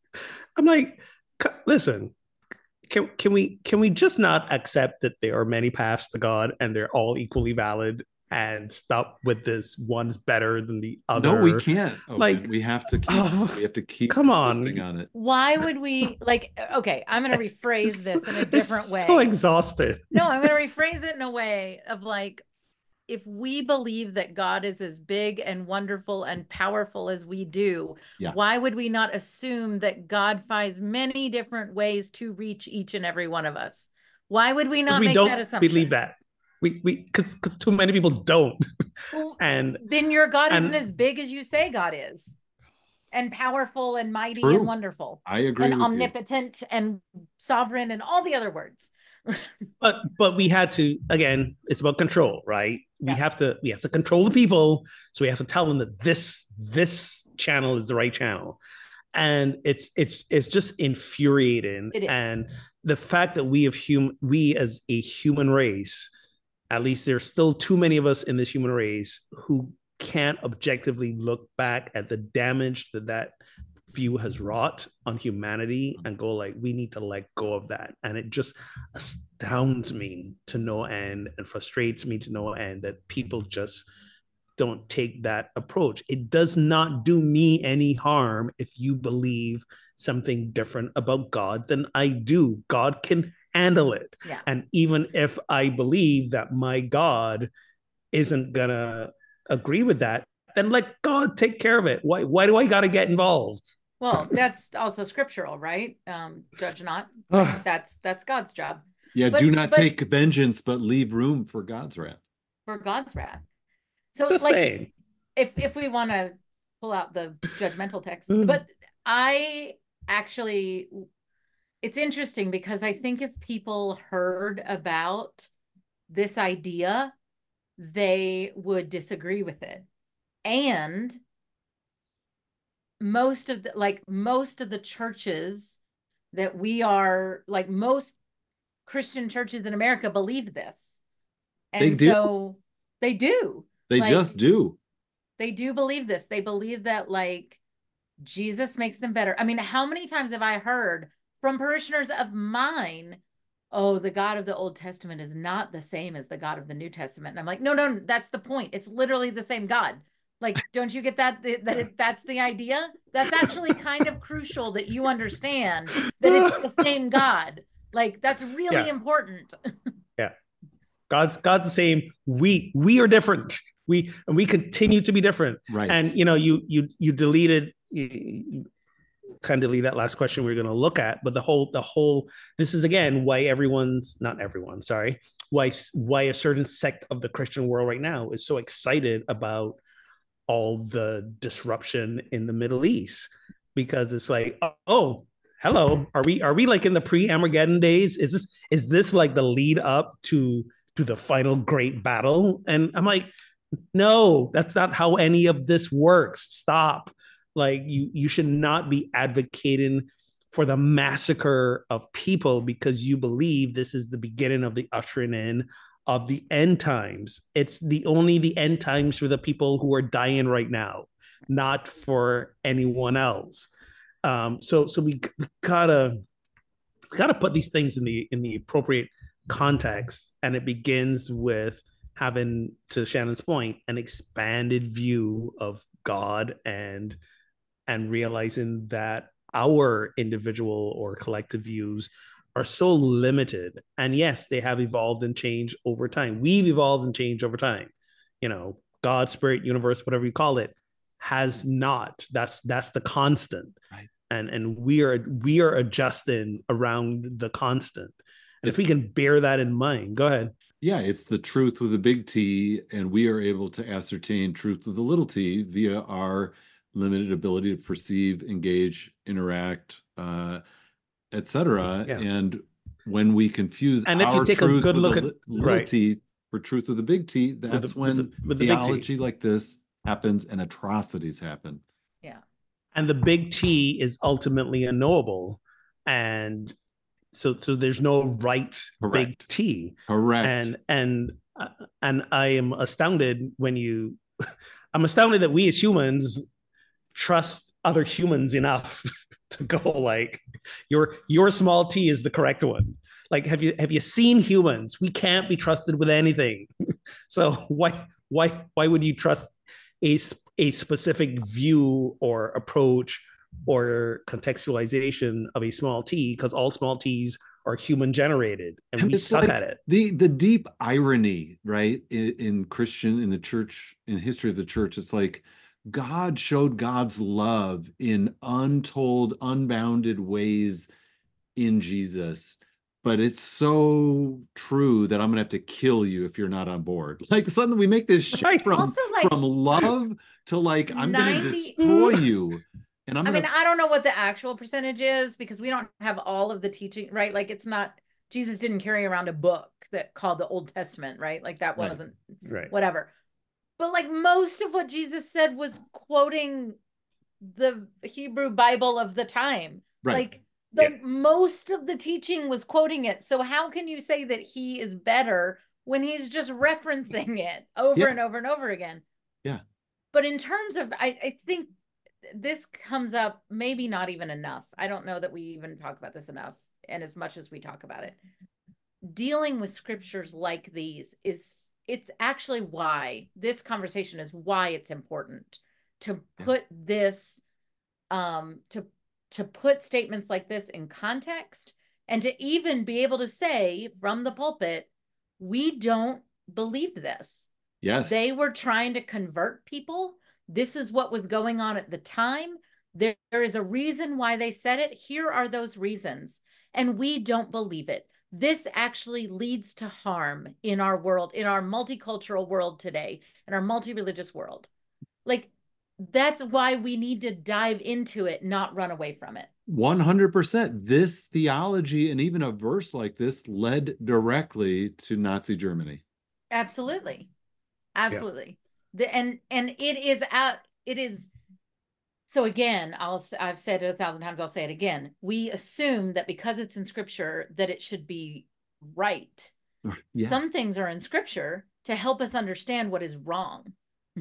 listen, can we just not accept that there are many paths to God and they're all equally valid, and stop with this one's better than the other? No, we can't. Like, we have to keep come on it. Why would we okay, I'm going to rephrase this in a different way. So exhausted. No, I'm going to rephrase it in a way of like, if we believe that God is as big and wonderful and powerful as we do, why would we not assume that God finds many different ways to reach each and every one of us? Why would we not make that assumption? Believe that. Because too many people don't. Well, and then your God isn't as big as you say God is, and powerful and mighty and wonderful. I agree. And omnipotent and sovereign and all the other words. but we had to, again, it's about control, right? We have to control the people, so we have to tell them that this channel is the right channel. And it's just infuriating. And the fact that we as a human race, at least there's still too many of us in this human race who can't objectively look back at the damage that view has wrought on humanity and go like, we need to let go of that. And it just astounds me to no end and frustrates me to no end that people just don't take that approach. It does not do me any harm if you believe something different about God than I do. God can handle it. Yeah. And even if I believe that my God isn't gonna agree with that, then let God take care of it. Why do I gotta get involved? Well, that's also scriptural, right? Judge not. That's God's job. Yeah, do not take vengeance, but leave room for God's wrath. For God's wrath. So just saying. If we want to pull out the judgmental text, but it's interesting because I think if people heard about this idea, they would disagree with it. And most of the churches that we are, like most Christian churches in America, believe this. And so they do. They just do. They do believe this. They believe that like Jesus makes them better. I mean, how many times have I heard from parishioners of mine, oh, the God of the Old Testament is not the same as the God of the New Testament. And I'm like, no, that's the point. It's literally the same God. Like, don't you get that? That's the idea. That's actually kind of crucial that you understand that it's the same God. Like, that's really important. Yeah. God's the same. We are different. We continue to be different. Right. And you deleted, you kind of delete that last question we were going to look at, but the whole this is again why why a certain sect of the Christian world right now is so excited about all the disruption in the Middle East, because it's like, oh, hello, are we like in the pre-Armageddon days? Is this like the lead up to the final great battle? And I'm like, no, that's not how any of this works. Stop. Like you should not be advocating for the massacre of people because you believe this is the beginning of the ushering in of the end times. It's the end times for the people who are dying right now, not for anyone else. So we gotta put these things in the appropriate context, and it begins with having, to Shannon's point, an expanded view of God and realizing that our individual or collective views are so limited. And yes, they have evolved and changed over time. We've evolved and changed over time. God, spirit, universe, whatever you call it, has not. That's the constant. Right. And we are adjusting around the constant. And if we can bear that in mind, go ahead. Yeah, it's the truth with a big T, and we are able to ascertain truth with a little t via our limited ability to perceive, engage, interact, etc. Yeah. And when we confuse and if you take a good look at little t for truth with a big T, that's when theology like this happens and atrocities happen. Yeah. And the big T is ultimately unknowable. And so there's no right Correct. Big T. Correct. And I am astounded I'm astounded that we as humans trust other humans enough to go like your small T is the correct one. Like, have you seen humans? We can't be trusted with anything. So why would you trust a specific view or approach or contextualization of a small T? Because all small T's are human generated, and we suck at it. The deep irony, right, in the church, in history of the church, it's like God showed God's love in untold, unbounded ways in Jesus. But it's so true that I'm gonna have to kill you if you're not on board. Like, suddenly we make this shift from love to like, I'm gonna destroy you. And I don't know what the actual percentage is, because we don't have all of the teaching, right? Like, it's not, Jesus didn't carry around a book that called the Old Testament, right? Like, that wasn't right. Whatever. But like, most of what Jesus said was quoting the Hebrew Bible of the time. Right. Like most of the teaching was quoting it. So how can you say that he is better when he's just referencing it over and over and over again? Yeah. But in terms of, I think this comes up, maybe not even enough. I don't know that we even talk about this enough, and as much as we talk about it. Dealing with scriptures like these it's actually why this conversation is why it's important to put this, to put statements like this in context, and to even be able to say from the pulpit, we don't believe this. Yes. They were trying to convert people. This is what was going on at the time. There is a reason why they said it. Here are those reasons. And we don't believe it. This actually leads to harm in our world, in our multicultural world today, in our multi-religious world. Like, that's why we need to dive into it, not run away from it. 100%. This theology, and even a verse like this, led directly to Nazi Germany. Absolutely. Absolutely. Yeah. And it is. So again, I've said it 1,000 times, I'll say it again. We assume that because it's in scripture that it should be right. Yeah. Some things are in scripture to help us understand what is wrong.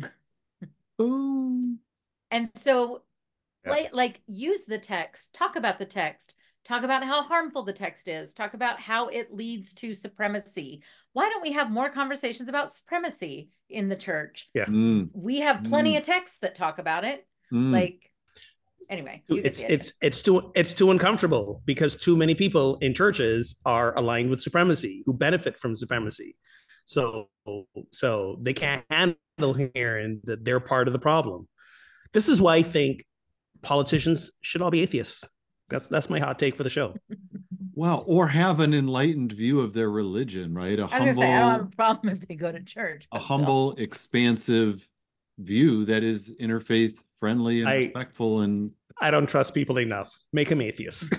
Boom. And so like use the text, talk about the text, talk about how harmful the text is, talk about how it leads to supremacy. Why don't we have more conversations about supremacy in the church? Yeah. We have plenty of texts that talk about it. Like, anyway, it's too uncomfortable, because too many people in churches are aligned with supremacy, who benefit from supremacy. So they can't handle hearing that they're part of the problem. This is why I think politicians should all be atheists. That's my hot take for the show. Well, or have an enlightened view of their religion, right? I don't have a problem if they go to church. A humble, expansive view that is interfaith friendly and respectful. And I don't trust people enough. Make them atheists.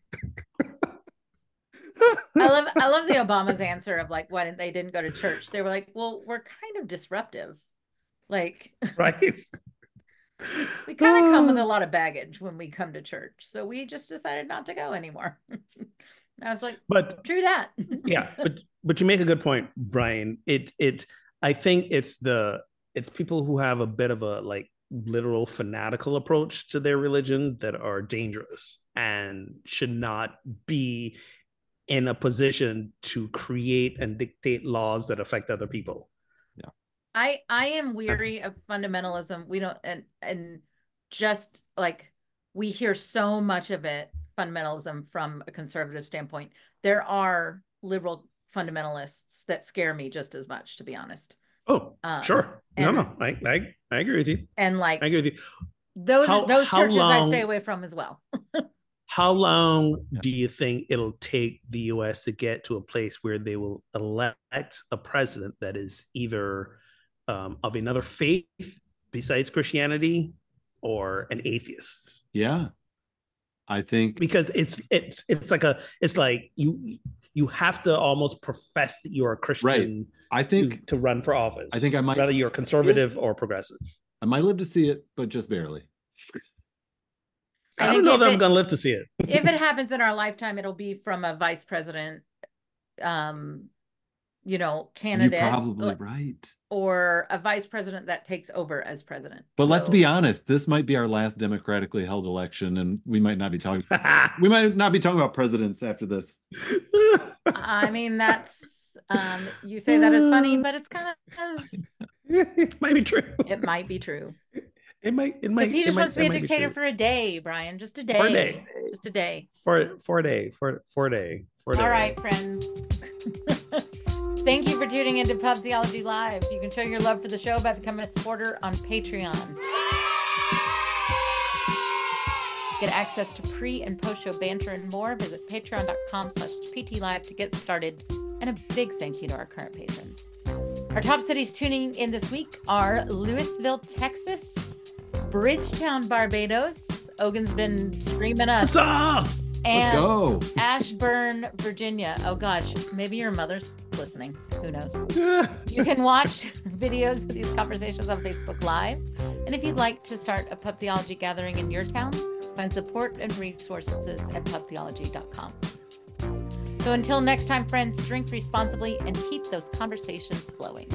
I love the Obama's answer of like, why they didn't go to church. They were like, well, we're kind of disruptive. Like, right. We kind of come with a lot of baggage when we come to church. So we just decided not to go anymore. I was like, but true that. yeah, but you make a good point, Brian. I think it's people who have a bit of a like literal fanatical approach to their religion that are dangerous and should not be in a position to create and dictate laws that affect other people. Yeah. I am weary of fundamentalism. We don't, and just like we hear so much of it, fundamentalism from a conservative standpoint. There are liberal fundamentalists that scare me just as much, to be honest. Oh, sure. No, I agree with you. And like, I agree with you. Those churches I stay away from as well. How long do you think it'll take the U.S. to get to a place where they will elect a president that is either of another faith besides Christianity or an atheist? Yeah, I think because it's like you have to almost profess that you are a Christian. Right. I think to run for office. I think I might, whether you're conservative or progressive. I might live to see it, but just barely. I don't know that I'm going to live to see it. If it happens in our lifetime, it'll be from a vice president, candidate. You're probably right. Or a vice president that takes over as president. But let's be honest, this might be our last democratically held election, and we might not be talking about presidents after this. I mean, that's you say that is funny, but it's kind of it might be true. It might be true. It might. Because he just wants to be a dictator for a day, Brian. Just a day. For a day. Just a day. For a day. All right, friends. Thank you for tuning into Pub Theology Live. You can show your love for the show by becoming a supporter on Patreon. Get access to pre- and post-show banter and more. Visit patreon.com/PTLive to get started. And a big thank you to our current patrons. Our top cities tuning in this week are Louisville, Texas, Bridgetown, Barbados. Ogun's been screaming us. And let's go. Ashburn, Virginia. Oh gosh, maybe your mother's listening. Who knows? You can watch videos of these conversations on Facebook Live. And if you'd like to start a pub theology gathering in your town, find support and resources at pubtheology.com. So until next time, friends, drink responsibly and keep those conversations flowing.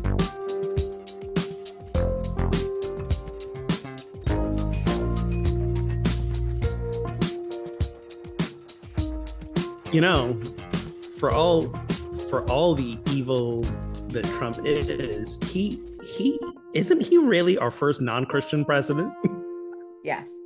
For all the evil that Trump is, he isn't he really our first non-Christian president? Yes.